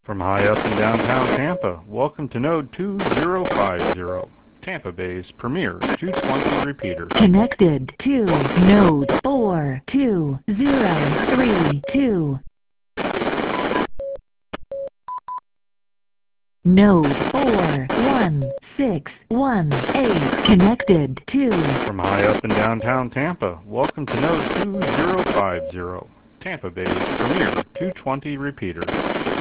From high up in downtown Tampa, welcome to node 2050, Tampa Bay's premier 220 repeater. Connected to node 42032. Node 41618 connected to. From high up in downtown Tampa, welcome to node 2050, Tampa Bay's premier 220 repeater.